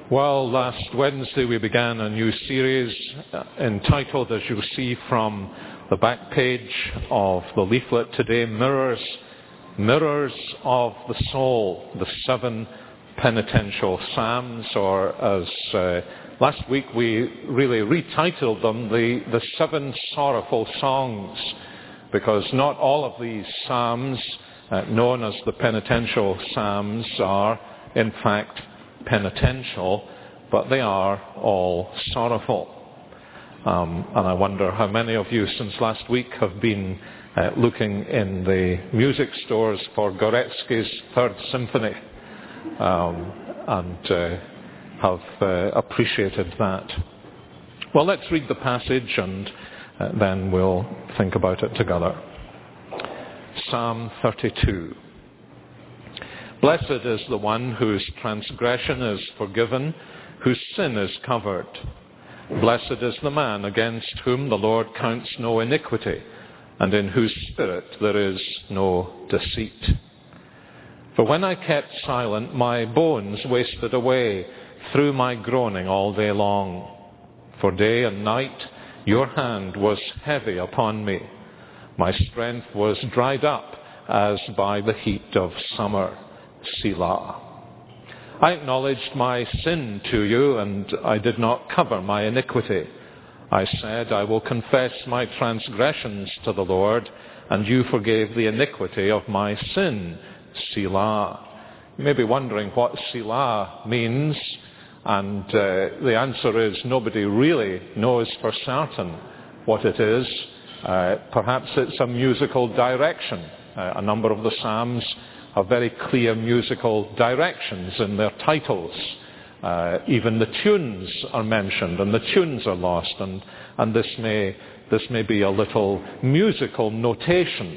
Well, last Wednesday we began a new series entitled, as you'll see from the back page of the leaflet today, Mirrors of the Soul, the 7 penitential psalms, or as last week we really retitled them, the 7 sorrowful songs, because not all of these psalms, known as the penitential psalms, are in fact penitential, but they are all sorrowful. And I wonder how many of you since last week have been looking in the music stores for Gorecki's Third Symphony and have appreciated that. Well, let's read the passage and then we'll think about it together. Psalm 32. Blessed is the one whose transgression is forgiven, whose sin is covered. Blessed is the man against whom the Lord counts no iniquity, and in whose spirit there is no deceit. For when I kept silent, my bones wasted away through my groaning all day long. For day and night your hand was heavy upon me. My strength was dried up as by the heat of summer. Selah. I acknowledged my sin to you, and I did not cover my iniquity. I said, I will confess my transgressions to the Lord, and you forgave the iniquity of my sin. Selah. You may be wondering what Selah means, and the answer is nobody really knows for certain what it is. Perhaps it's a musical direction. A number of the Psalms have very clear musical directions in their titles. Even the tunes are mentioned, and the tunes are lost, and this may be a little musical notation.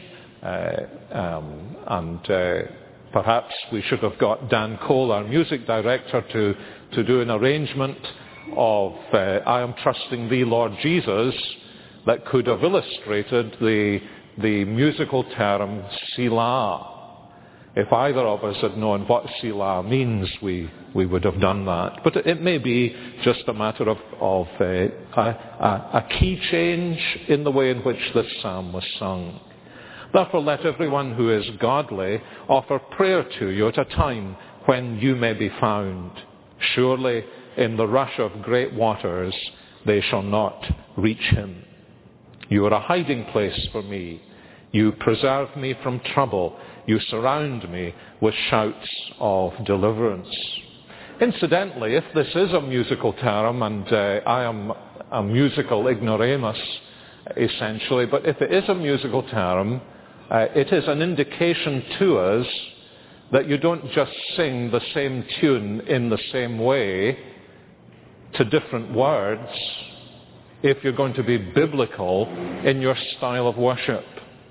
Perhaps we should have got Dan Cole, our music director, to do an arrangement of I Am Trusting Thee, Lord Jesus, that could have illustrated the musical term Selah. If either of us had known what Selah means, we would have done that. But it may be just a matter of a key change in the way in which this psalm was sung. Therefore, let everyone who is godly offer prayer to you at a time when you may be found. Surely in the rush of great waters they shall not reach him. You are a hiding place for me. You preserve me from trouble. You surround me with shouts of deliverance. Incidentally, if this is a musical term, and I am a musical ignoramus, essentially, but if it is a musical term, it is an indication to us that you don't just sing the same tune in the same way to different words if you're going to be biblical in your style of worship.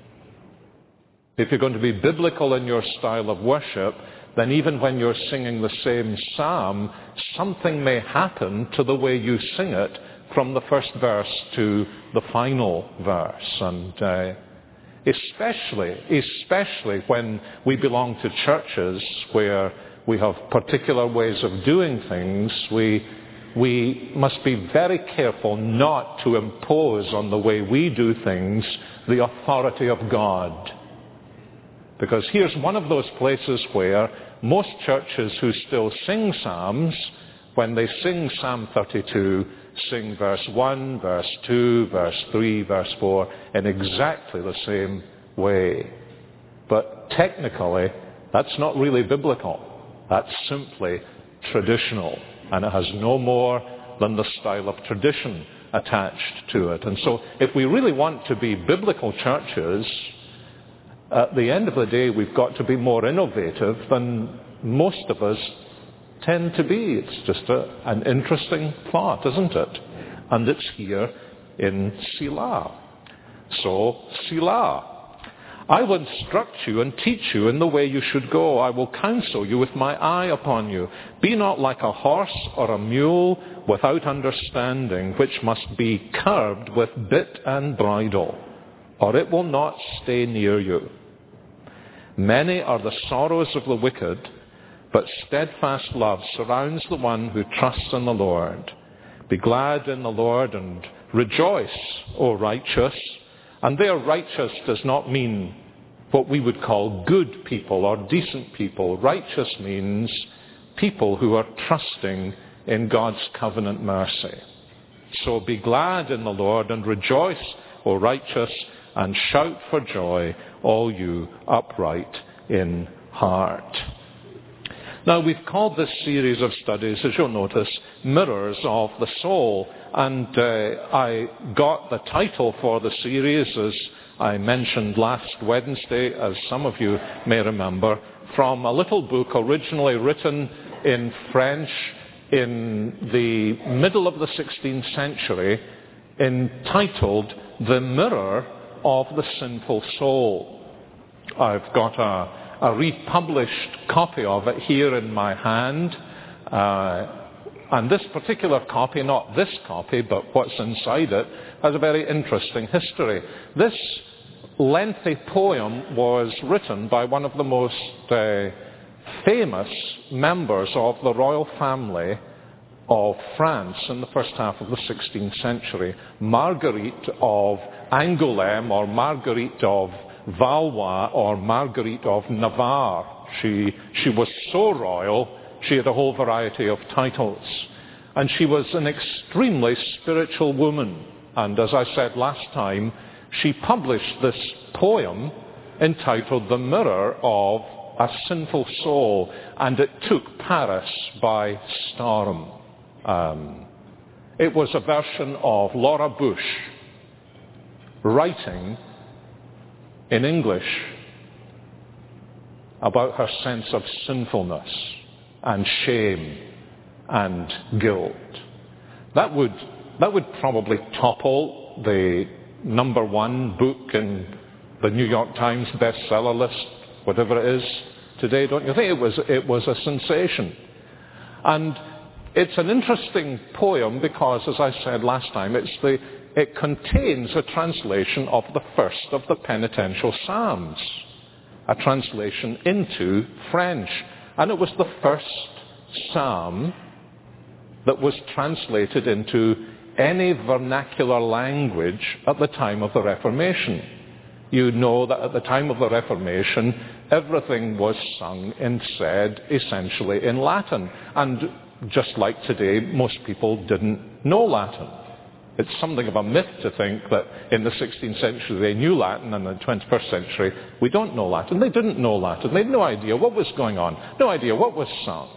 If you're going to be biblical in your style of worship, then even when you're singing the same psalm, something may happen to the way you sing it from the first verse to the final verse. And especially when we belong to churches where we have particular ways of doing things, we must be very careful not to impose on the way we do things the authority of God. Because here's one of those places where most churches who still sing psalms, when they sing Psalm 32, sing verse 1, verse 2, verse 3, verse 4 in exactly the same way. But technically, that's not really biblical. That's simply traditional. And it has no more than the style of tradition attached to it. And so if we really want to be biblical churches, at the end of the day, we've got to be more innovative than most of us tend to be. It's just an interesting thought, isn't it? And it's here in Selah. So, Selah. I will instruct you and teach you in the way you should go. I will counsel you with my eye upon you. Be not like a horse or a mule without understanding, which must be curbed with bit and bridle, or it will not stay near you. Many are the sorrows of the wicked, but steadfast love surrounds the one who trusts in the Lord. Be glad in the Lord and rejoice, O righteous. And there, righteous does not mean what we would call good people or decent people. Righteous means people who are trusting in God's covenant mercy. So be glad in the Lord and rejoice, O righteous, and shout for joy, all you upright in heart. Now, we've called this series of studies, as you'll notice, Mirrors of the Soul. And I got the title for the series, as I mentioned last Wednesday, as some of you may remember, from a little book originally written in French in the middle of the 16th century, entitled The Mirror of the Sinful Soul. I've got a republished copy of it here in my hand. And this particular copy, not this copy, but what's inside it, has a very interesting history. This lengthy poem was written by one of the most famous members of the royal family of France in the first half of the 16th century, Marguerite of Angoulême, or Marguerite of Valois, or Marguerite of Navarre. She was so royal, she had a whole variety of titles. And she was an extremely spiritual woman. And as I said last time, she published this poem entitled The Mirror of a Sinful Soul, and it took Paris by storm. It was a version of Laura Bush writing in English about her sense of sinfulness and shame and guilt. That would probably topple the number one book in the New York Times bestseller list, whatever it is today, don't you think? It was a sensation. And it's an interesting poem because, as I said last time, it contains a translation of the first of the penitential psalms, a translation into French. And it was the first psalm that was translated into any vernacular language at the time of the Reformation. You know that at the time of the Reformation, everything was sung and said essentially in Latin. And just like today, most people didn't know Latin. It's something of a myth to think that in the 16th century they knew Latin, and in the 21st century we don't know Latin. They didn't know Latin. They had no idea what was going on, no idea what was sung.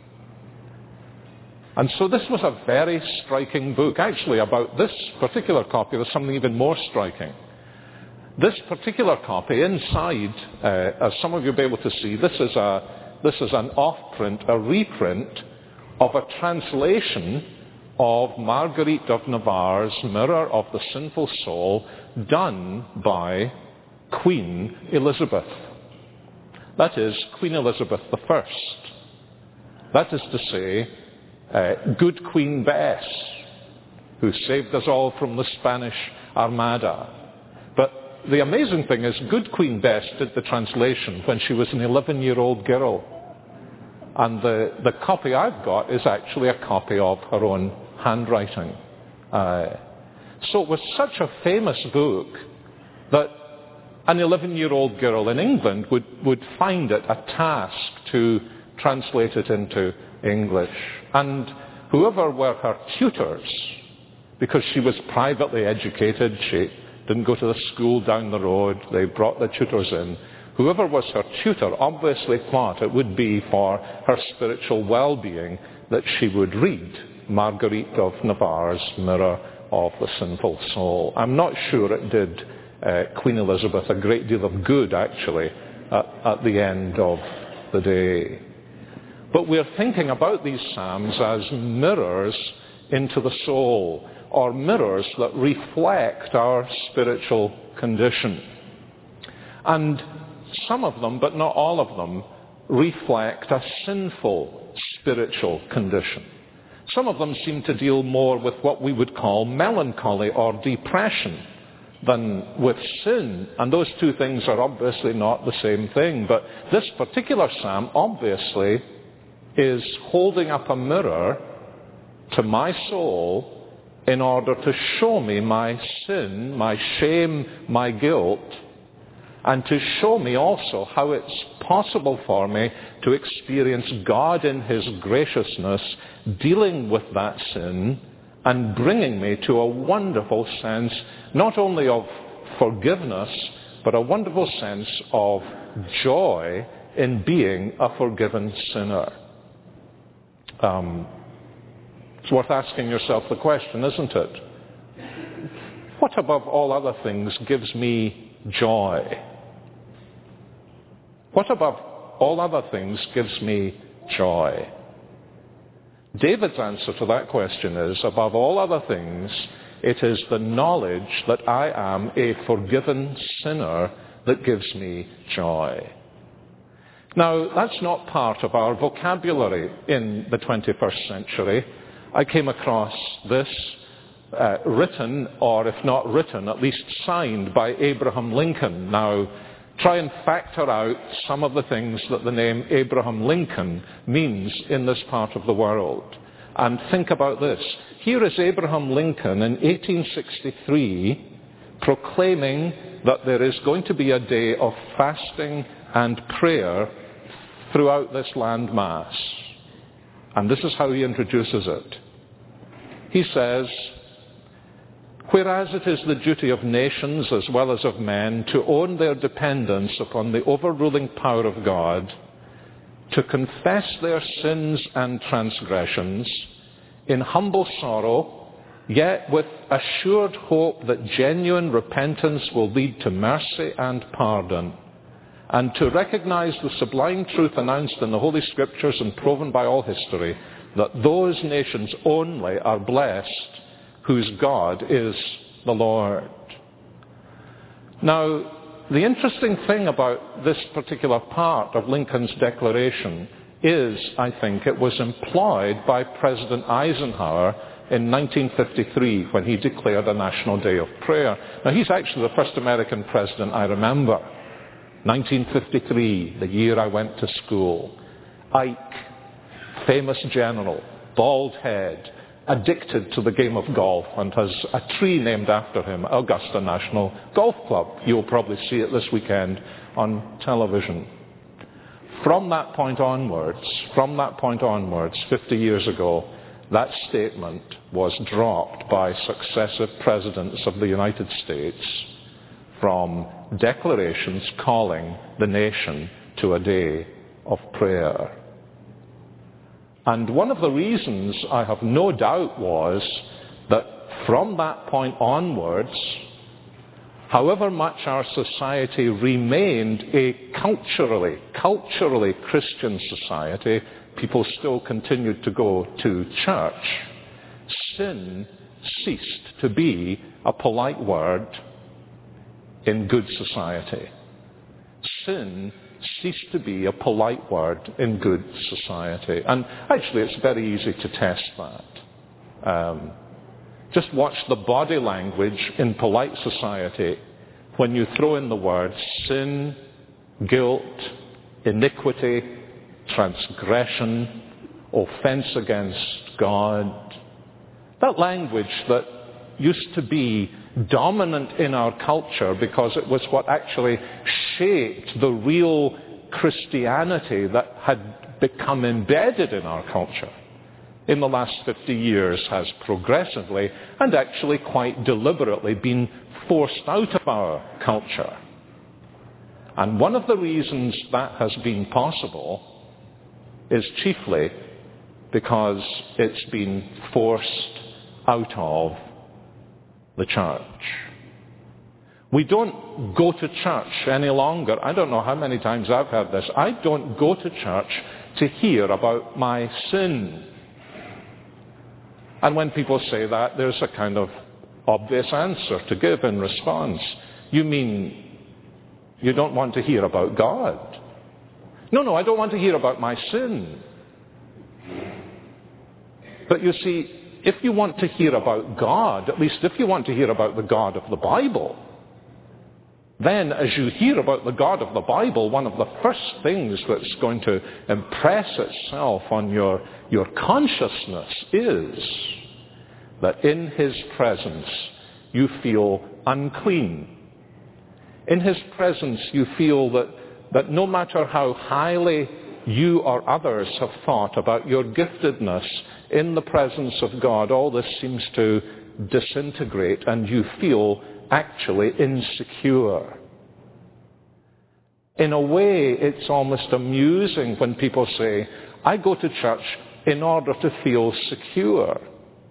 And so this was a very striking book. Actually, about this particular copy, there's something even more striking. This particular copy, inside, as some of you will be able to see, this is an off-print, a reprint of a translation of Marguerite of Navarre's Mirror of the Sinful Soul, done by Queen Elizabeth. That is, Queen Elizabeth I. That is to say, good Queen Bess, who saved us all from the Spanish Armada. But the amazing thing is, good Queen Bess did the translation when she was an 11-year-old girl. And the copy I've got is actually a copy of her own handwriting. So it was such a famous book that an 11-year-old girl in England would find it a task to translate it into English. And whoever were her tutors, because she was privately educated, she didn't go to the school down the road, they brought the tutors in. Whoever was her tutor obviously thought it would be for her spiritual well-being that she would read Marguerite of Navarre's Mirror of the Sinful Soul. I'm not sure it did Queen Elizabeth a great deal of good, actually, at the end of the day. But we're thinking about these psalms as mirrors into the soul, or mirrors that reflect our spiritual condition. And some of them, but not all of them, reflect a sinful spiritual condition. Some of them seem to deal more with what we would call melancholy or depression than with sin. And those two things are obviously not the same thing. But this particular psalm obviously is holding up a mirror to my soul in order to show me my sin, my shame, my guilt, and to show me also how it's possible for me to experience God in His graciousness dealing with that sin and bringing me to a wonderful sense not only of forgiveness, but a wonderful sense of joy in being a forgiven sinner. It's worth asking yourself the question, isn't it? What above all other things gives me joy? What above all other things gives me joy? David's answer to that question is, above all other things, it is the knowledge that I am a forgiven sinner that gives me joy. Now, that's not part of our vocabulary in the 21st century. I came across this written, or if not written, at least signed by Abraham Lincoln. Now, try and factor out some of the things that the name Abraham Lincoln means in this part of the world. And think about this. Here is Abraham Lincoln in 1863 proclaiming that there is going to be a day of fasting and prayer throughout this land mass. And this is how he introduces it. He says, "Whereas it is the duty of nations as well as of men to own their dependence upon the overruling power of God, to confess their sins and transgressions in humble sorrow, yet with assured hope that genuine repentance will lead to mercy and pardon, and to recognize the sublime truth announced in the Holy Scriptures and proven by all history, that those nations only are blessed whose God is the Lord." Now, the interesting thing about this particular part of Lincoln's declaration is, I think, it was employed by President Eisenhower in 1953 when he declared a National Day of Prayer. Now, he's actually the first American president I remember. 1953, the year I went to school. Ike, famous general, bald head, addicted to the game of golf and has a tree named after him, Augusta National Golf Club. You'll probably see it this weekend on television. From that point onwards, 50 years ago, that statement was dropped by successive presidents of the United States from declarations calling the nation to a day of prayer. And one of the reasons, I have no doubt, was that from that point onwards, however much our society remained a culturally Christian society, people still continued to go to church, sin ceased to be a polite word in good society. Sin ceased to be a polite word in good society. And actually, it's very easy to test that. Just watch the body language in polite society when you throw in the words sin, guilt, iniquity, transgression, offense against God. That language that used to be dominant in our culture because it was what actually shaped the real Christianity that had become embedded in our culture, in the last 50 years has progressively and actually quite deliberately been forced out of our culture. And one of the reasons that has been possible is chiefly because it's been forced out of the church. We don't go to church any longer. I don't know how many times I've heard this. I don't go to church to hear about my sin. And when people say that, there's a kind of obvious answer to give in response. You mean you don't want to hear about God? No, I don't want to hear about my sin. But you see, if you want to hear about God, at least if you want to hear about the God of the Bible, then as you hear about the God of the Bible, one of the first things that's going to impress itself on your consciousness is that in his presence you feel unclean. In his presence you feel that no matter how highly you or others have thought about your giftedness, in the presence of God all this seems to disintegrate and you feel actually insecure. In a way, it's almost amusing when people say, I go to church in order to feel secure.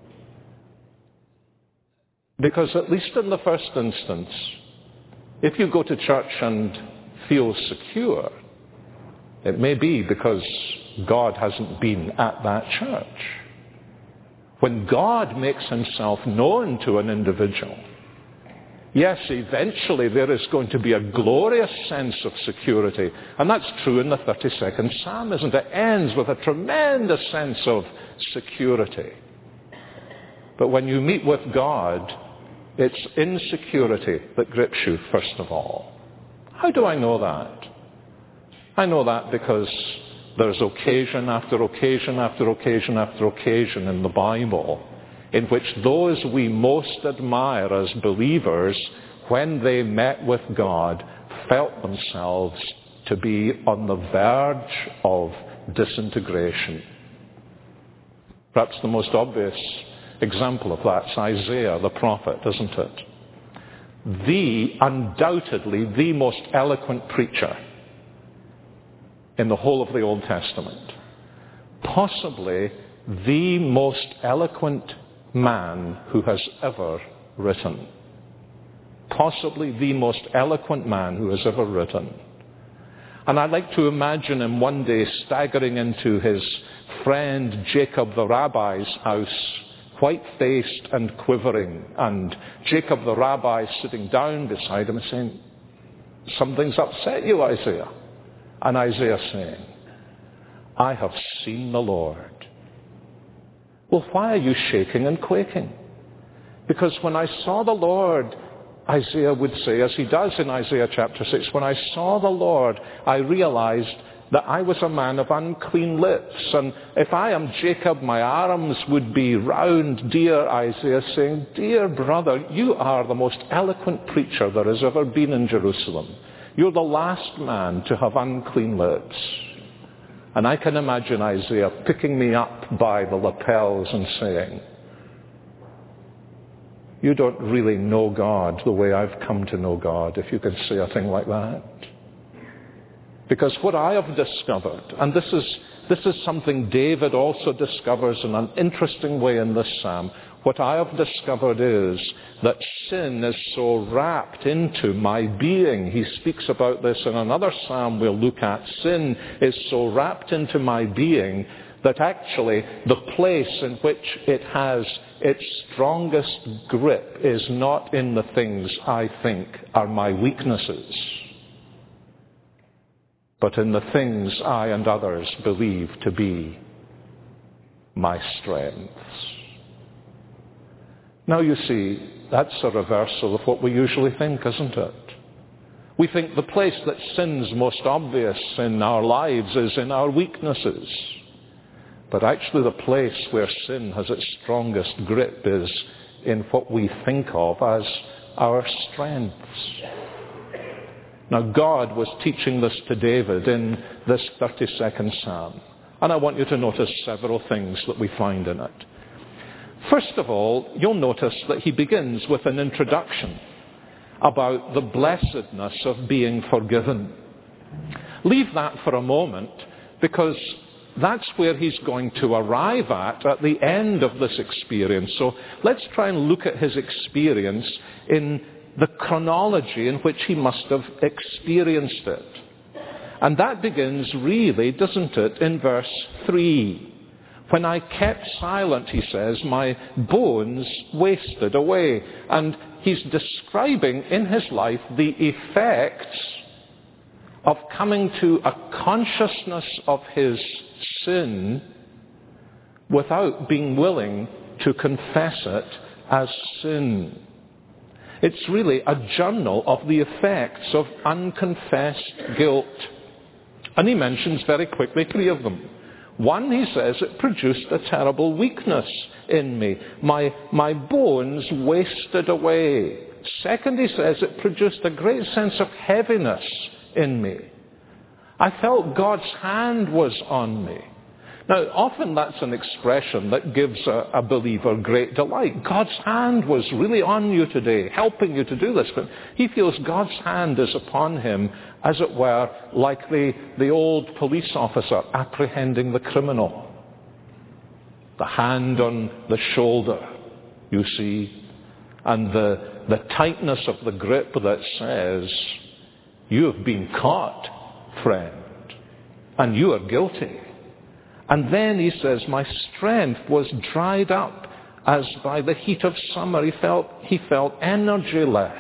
Because at least in the first instance, if you go to church and feel secure, it may be because God hasn't been at that church. When God makes himself known to an individual, yes, eventually there is going to be a glorious sense of security. And that's true in the 32nd Psalm, isn't it? It ends with a tremendous sense of security. But when you meet with God, it's insecurity that grips you first of all. How do I know that? I know that because there's occasion after occasion after occasion after occasion in the Bible in which those we most admire as believers, when they met with God, felt themselves to be on the verge of disintegration. Perhaps the most obvious example of that is Isaiah the prophet, isn't it? Undoubtedly the most eloquent preacher in the whole of the Old Testament. Possibly the most eloquent man who has ever written. Possibly the most eloquent man who has ever written. And I'd like to imagine him one day staggering into his friend Jacob the rabbi's house, white-faced and quivering, and Jacob the rabbi sitting down beside him and saying, something's upset you, Isaiah. And Isaiah saying, I have seen the Lord. Well, why are you shaking and quaking? Because when I saw the Lord, Isaiah would say, as he does in Isaiah chapter 6, when I saw the Lord, I realized that I was a man of unclean lips. And if I am Jacob, my arms would be round dear Isaiah, saying, dear brother, you are the most eloquent preacher there has ever been in Jerusalem. You're the last man to have unclean lips. And I can imagine Isaiah picking me up by the lapels and saying, you don't really know God the way I've come to know God, if you can say a thing like that. Because what I have discovered, and this is something David also discovers in an interesting way in this psalm, what I have discovered is that sin is so wrapped into my being. He speaks about this in another psalm we'll look at. Sin is so wrapped into my being that actually the place in which it has its strongest grip is not in the things I think are my weaknesses, but in the things I and others believe to be my strengths. Now you see, that's a reversal of what we usually think, isn't it? We think the place that sin's most obvious in our lives is in our weaknesses. But actually the place where sin has its strongest grip is in what we think of as our strengths. Now God was teaching this to David in this 32nd Psalm. And I want you to notice several things that we find in it. First of all, you'll notice that he begins with an introduction about the blessedness of being forgiven. Leave that for a moment, because that's where he's going to arrive at the end of this experience. So let's try and look at his experience in the chronology in which he must have experienced it. And that begins really, doesn't it, in verse 3. When I kept silent, he says, my bones wasted away. And he's describing in his life the effects of coming to a consciousness of his sin without being willing to confess it as sin. It's really a journal of the effects of unconfessed guilt. And he mentions very quickly 3 of them. One, he says, it produced a terrible weakness in me. My bones wasted away. Second, he says, it produced a great sense of heaviness in me. I felt God's hand was on me. Now, often that's an expression that gives a believer great delight. God's hand was really on you today, helping you to do this. But he feels God's hand is upon him, as it were, like the old police officer apprehending the criminal. The hand on the shoulder, you see, and the tightness of the grip that says, you have been caught, friend, and you are guilty. And then he says, my strength was dried up as by the heat of summer. He felt energyless.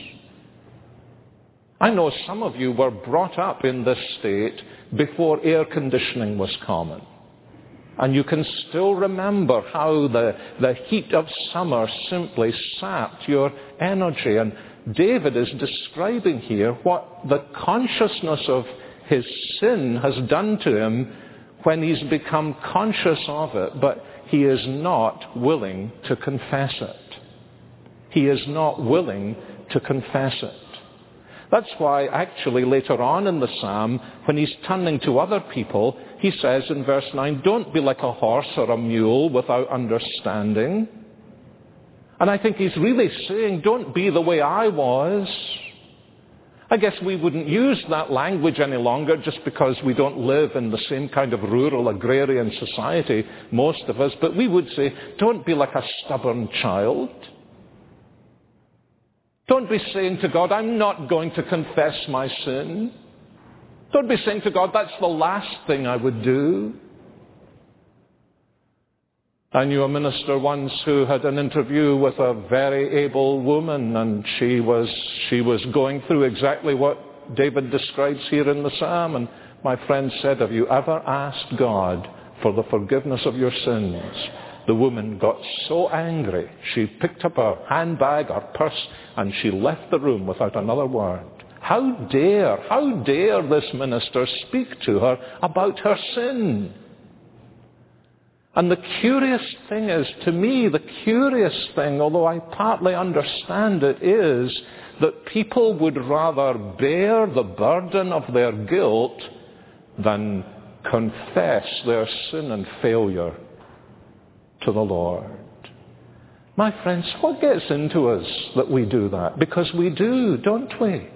I know some of you were brought up in this state before air conditioning was common. And you can still remember how the heat of summer simply sapped your energy. And David is describing here what the consciousness of his sin has done to him when he's become conscious of it, but he is not willing to confess it. He is not willing to confess it. That's why actually later on in the psalm, when he's turning to other people, he says in verse 9, don't be like a horse or a mule without understanding. And I think he's really saying, don't be the way I was. I guess we wouldn't use that language any longer just because we don't live in the same kind of rural agrarian society, most of us, but we would say, don't be like a stubborn child. Don't be saying to God, I'm not going to confess my sin. Don't be saying to God, that's the last thing I would do. I knew a minister once who had an interview with a very able woman, and she was going through exactly what David describes here in the psalm. And my friend said, have you ever asked God for the forgiveness of your sins? The woman got so angry, she picked up her handbag, her purse, and she left the room without another word. How dare this minister speak to her about her sin? And the curious thing is, to me, the curious thing, although I partly understand it, is that people would rather bear the burden of their guilt than confess their sin and failure to the Lord. My friends, what gets into us that we do that? Because we do, don't we?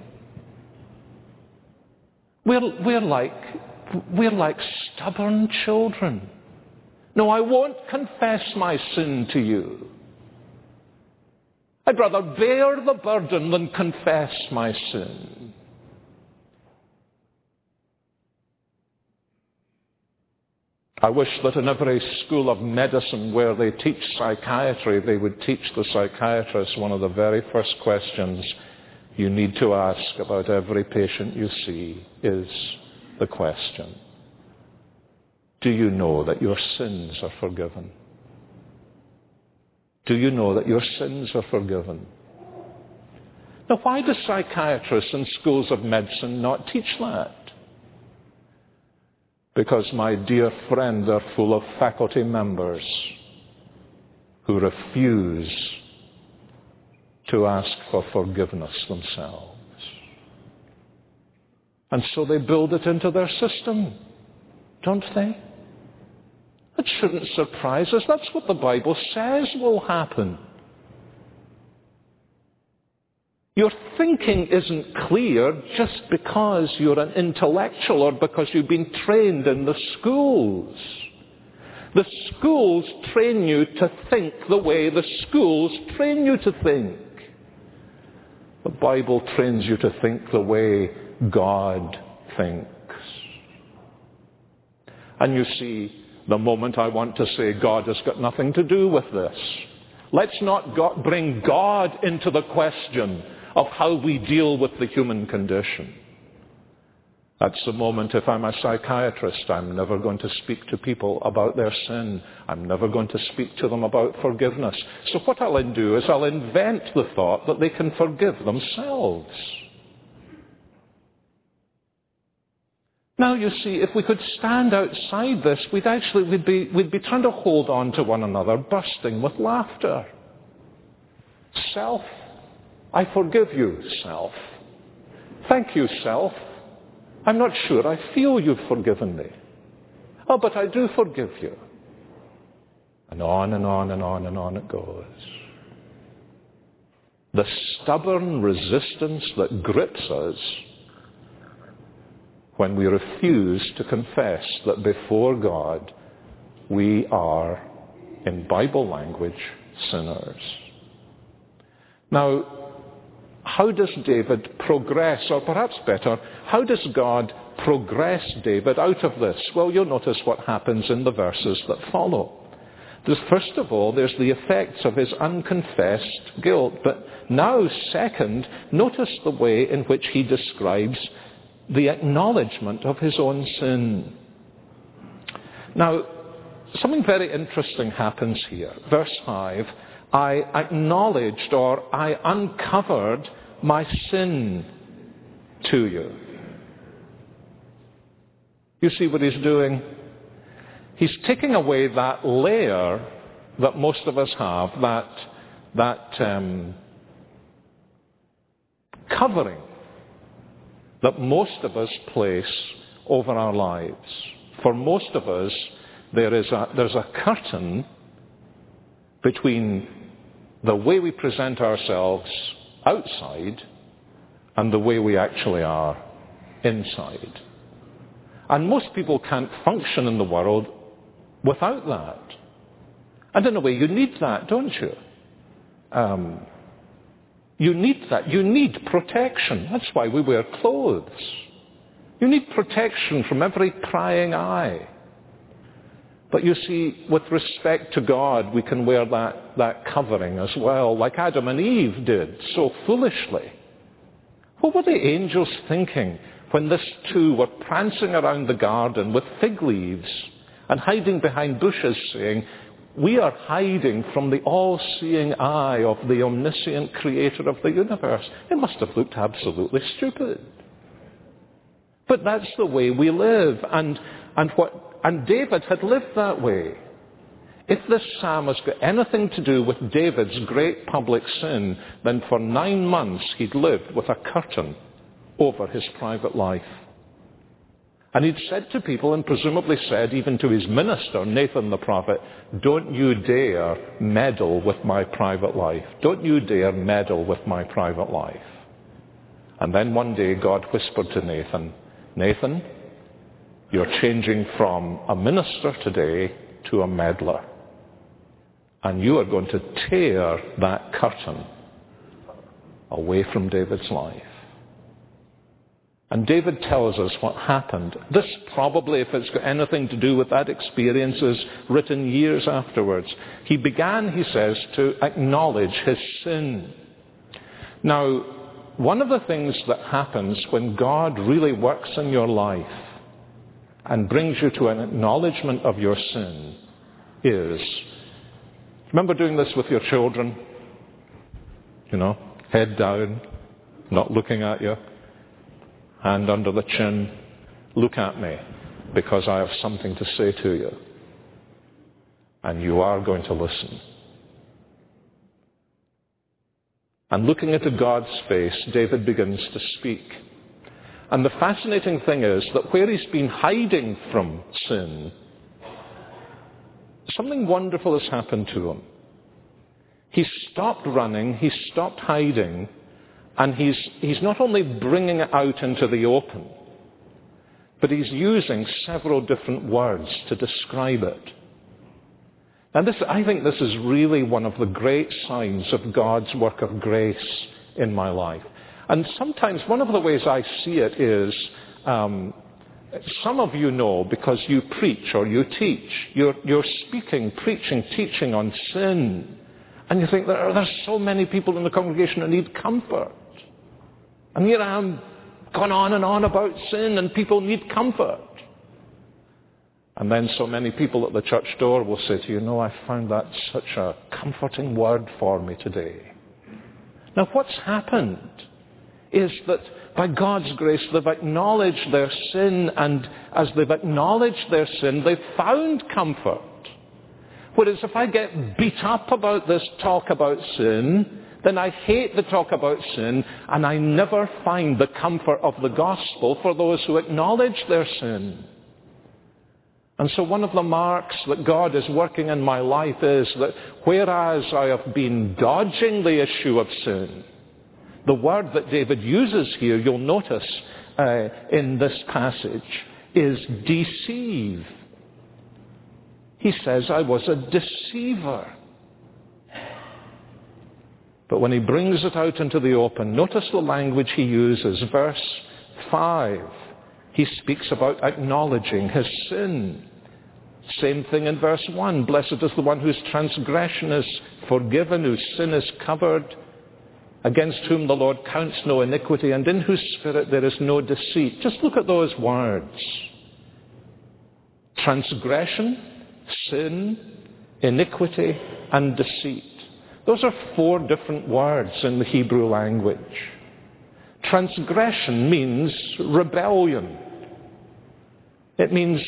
We're like stubborn children. No, I won't confess my sin to you. I'd rather bear the burden than confess my sin. I wish that in every school of medicine where they teach psychiatry, they would teach the psychiatrist one of the very first questions you need to ask about every patient you see is the question, do you know that your sins are forgiven? Do you know that your sins are forgiven? Now, why do psychiatrists in schools of medicine not teach that? Because, my dear friend, they're full of faculty members who refuse to ask for forgiveness themselves. And so they build it into their system, don't they? It shouldn't surprise us. That's what the Bible says will happen. Your thinking isn't clear just because you're an intellectual or because you've been trained in the schools. The schools train you to think the way the schools train you to think. The Bible trains you to think the way God thinks. And you see, the moment I want to say God has got nothing to do with this, let's not bring God into the question of how we deal with the human condition. That's the moment, if I'm a psychiatrist, I'm never going to speak to people about their sin. I'm never going to speak to them about forgiveness. So what I'll do is I'll invent the thought that they can forgive themselves. Now, you see, if we could stand outside this, we'd be trying to hold on to one another, bursting with laughter. Self, I forgive you, self. Thank you, self. I'm not sure I feel you've forgiven me. Oh, but I do forgive you. And on and on and on and on it goes. The stubborn resistance that grips us when we refuse to confess that before God we are, in Bible language, sinners. Now, how does David progress, or perhaps better, how does God progress David out of this? Well, you'll notice what happens in the verses that follow. First of all, there's the effects of his unconfessed guilt. But now, second, notice the way in which he describes the acknowledgement of his own sin. Now, something very interesting happens here. Verse 5, I acknowledged, or I uncovered my sin to you. You see what he's doing? He's taking away that layer that most of us have, that covering that most of us place over our lives. For most of us, there's a curtain between the way we present ourselves outside and the way we actually are inside. And most people can't function in the world without that. And in a way, you need that, don't you? You need that. You need protection. That's why we wear clothes. You need protection from every prying eye. But you see, with respect to God, we can wear that covering as well, like Adam and Eve did so foolishly. What were the angels thinking when these two were prancing around the garden with fig leaves and hiding behind bushes, saying, we are hiding from the all-seeing eye of the omniscient creator of the universe? It must have looked absolutely stupid. But that's the way we live, and David had lived that way. If this psalm has got anything to do with David's great public sin, then for 9 months he'd lived with a curtain over his private life. And he'd said to people, and presumably said even to his minister, Nathan the prophet, don't you dare meddle with my private life. Don't you dare meddle with my private life. And then one day God whispered to Nathan, Nathan, you're changing from a minister today to a meddler. And you are going to tear that curtain away from David's life. And David tells us what happened. This probably, if it's got anything to do with that experience, is written years afterwards. He began, he says, to acknowledge his sin. Now, one of the things that happens when God really works in your life and brings you to an acknowledgement of your sin is, remember doing this with your children? You know, head down, not looking at you. Hand under the chin, look at me, because I have something to say to you. And you are going to listen. And looking into God's face, David begins to speak. And the fascinating thing is that where he's been hiding from sin, something wonderful has happened to him. He's stopped running, he's stopped hiding, and he's not only bringing it out into the open, but he's using several different words to describe it. And I think this is really one of the great signs of God's work of grace in my life. And sometimes one of the ways I see it is, some of you know, because you preach or you teach, you're speaking, preaching, teaching on sin. And you think, there's so many people in the congregation who need comfort. And here I am gone on about sin and people need comfort. And then so many people at the church door will say to you, I found that such a comforting word for me today. Now what's happened is that by God's grace they've acknowledged their sin, and as they've acknowledged their sin, they've found comfort. Whereas if I get beat up about this talk about sin, then I hate the talk about sin, and I never find the comfort of the gospel for those who acknowledge their sin. And so one of the marks that God is working in my life is that whereas I have been dodging the issue of sin, the word that David uses here, you'll notice in this passage, is deceive. He says, I was a deceiver. But when he brings it out into the open, notice the language he uses. Verse 5, he speaks about acknowledging his sin. Same thing in verse 1. Blessed is the one whose transgression is forgiven, whose sin is covered, against whom the Lord counts no iniquity, and in whose spirit there is no deceit. Just look at those words. Transgression, sin, iniquity, and deceit. Those are 4 different words in the Hebrew language. Transgression means rebellion. It means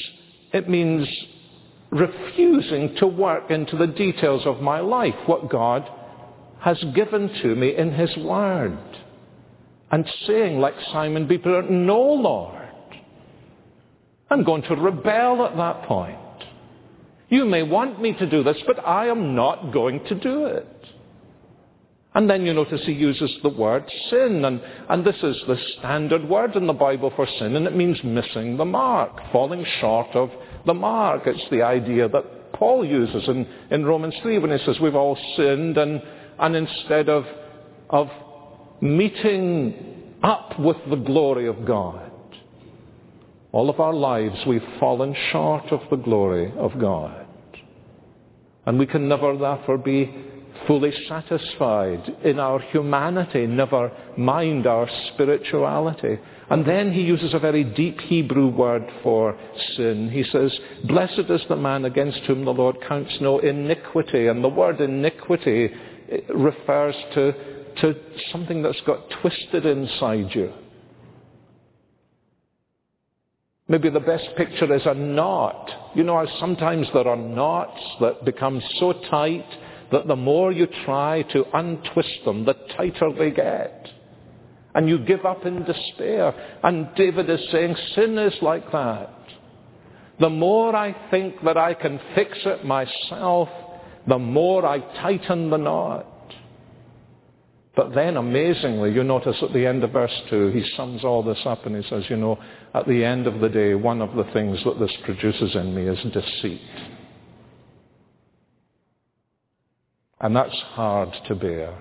refusing to work into the details of my life what God has given to me in his word. And saying, like Simon Peter, no, Lord. I'm going to rebel at that point. You may want me to do this, but I am not going to do it. And then you notice he uses the word sin, and this is the standard word in the Bible for sin, and it means missing the mark, falling short of the mark. It's the idea that Paul uses in Romans 3 when he says we've all sinned, and instead of meeting up with the glory of God, all of our lives we've fallen short of the glory of God. And we can never therefore be fully satisfied in our humanity, never mind our spirituality. And then he uses a very deep Hebrew word for sin. He says, blessed is the man against whom the Lord counts no iniquity. And the word iniquity refers to something that's got twisted inside you. Maybe the best picture is a knot. You know, sometimes there are knots that become so tight that the more you try to untwist them, the tighter they get. And you give up in despair. And David is saying sin is like that. The more I think that I can fix it myself, the more I tighten the knot. But then amazingly, you notice at the end of verse 2, he sums all this up and he says, at the end of the day, one of the things that this produces in me is deceit. And that's hard to bear.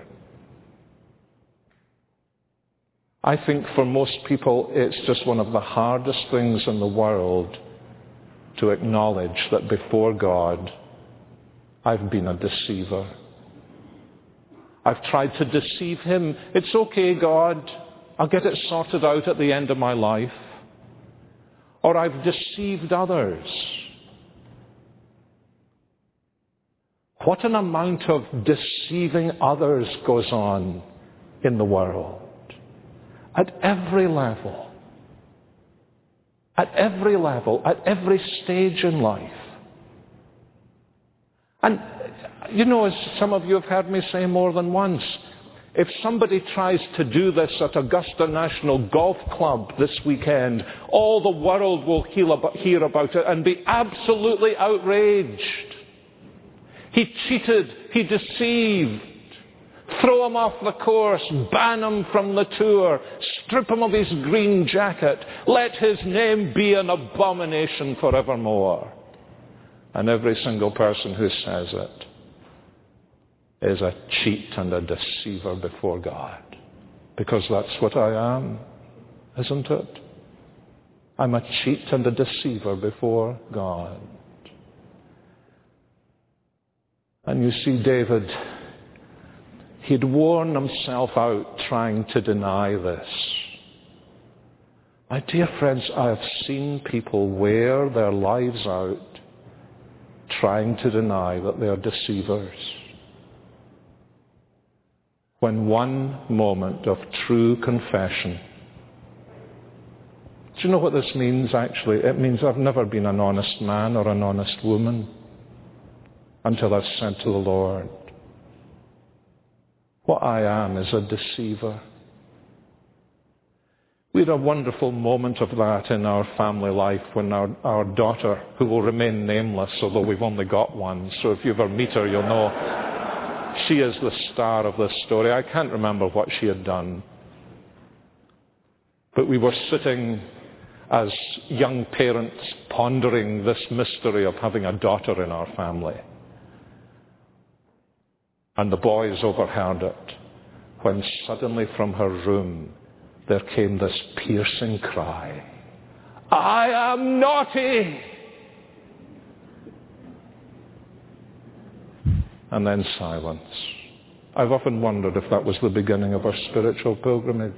I think for most people it's just one of the hardest things in the world to acknowledge that before God I've been a deceiver. I've tried to deceive him. It's okay, God. I'll get it sorted out at the end of my life. Or I've deceived others. What an amount of deceiving others goes on in the world. At every level. At every level. At every stage in life. And, as some of you have heard me say more than once, if somebody tries to do this at Augusta National Golf Club this weekend, all the world will hear about it and be absolutely outraged. He cheated. He deceived. Throw him off the course. Ban him from the tour. Strip him of his green jacket. Let his name be an abomination forevermore. And every single person who says it is a cheat and a deceiver before God. Because that's what I am, isn't it? I'm a cheat and a deceiver before God. And you see, David, he'd worn himself out trying to deny this. My dear friends, I have seen people wear their lives out trying to deny that they are deceivers. When one moment of true confession. Do you know what this means, actually? It means I've never been an honest man or an honest woman until I've said to the Lord, what I am is a deceiver. We had a wonderful moment of that in our family life when our daughter, who will remain nameless, although we've only got one, so if you ever meet her, you'll know she is the star of this story. I can't remember what she had done. But we were sitting as young parents pondering this mystery of having a daughter in our family. And the boys overheard it when suddenly from her room there came this piercing cry, I am naughty! And then silence. I've often wondered if that was the beginning of our spiritual pilgrimage.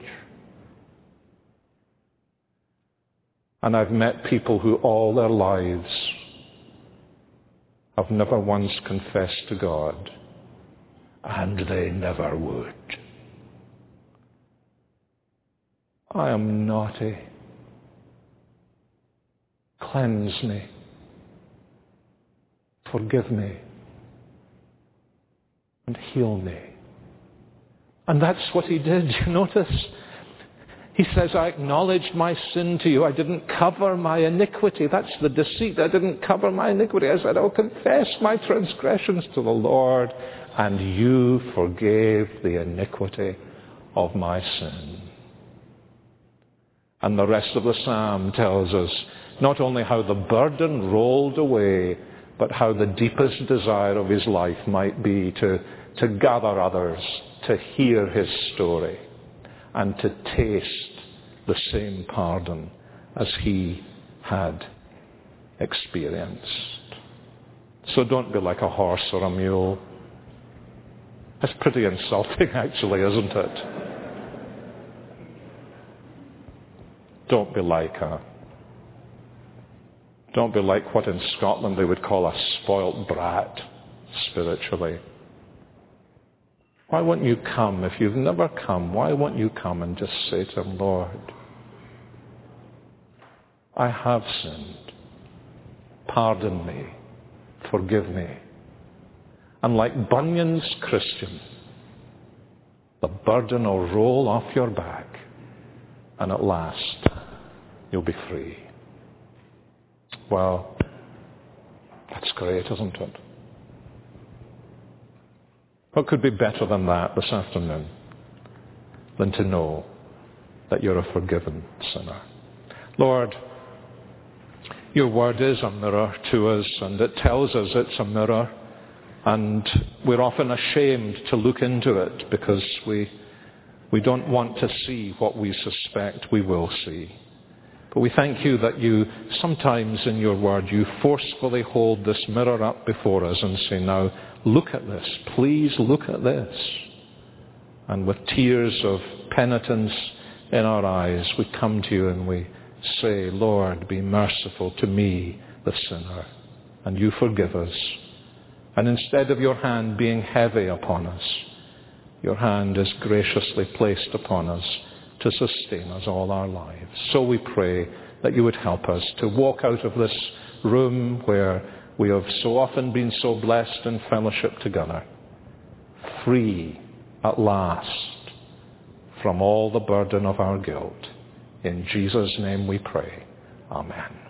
And I've met people who all their lives have never once confessed to God, and they never would. I am naughty. Cleanse me. Forgive me. And heal me. And that's what he did. You notice? He says, I acknowledged my sin to you. I didn't cover my iniquity. That's the deceit. I didn't cover my iniquity. I said, I'll confess my transgressions to the Lord, and you forgave the iniquity of my sin. And the rest of the psalm tells us not only how the burden rolled away, but how the deepest desire of his life might be to gather others, to hear his story, and to taste the same pardon as he had experienced. So don't be like a horse or a mule. That's pretty insulting, actually, isn't it? Don't be like what in Scotland they would call a spoilt brat spiritually. Why won't you come? If you've never come, why won't you come and just say to him, Lord, I have sinned. Pardon me. Forgive me. And like Bunyan's Christian, the burden will roll off your back, and at last you'll be free. Well, that's great, isn't it? What could be better than that this afternoon than to know that you're a forgiven sinner? Lord, your word is a mirror to us, and it tells us it's a mirror, and we're often ashamed to look into it because we don't want to see what we suspect we will see. But we thank you that you, sometimes in your word, you forcefully hold this mirror up before us and say, now, look at this. Please look at this. And with tears of penitence in our eyes, we come to you and we say, Lord, be merciful to me, the sinner, and you forgive us. And instead of your hand being heavy upon us, your hand is graciously placed upon us to sustain us all our lives. So we pray that you would help us to walk out of this room where we have so often been so blessed in fellowship together, free at last from all the burden of our guilt. In Jesus' name we pray. Amen.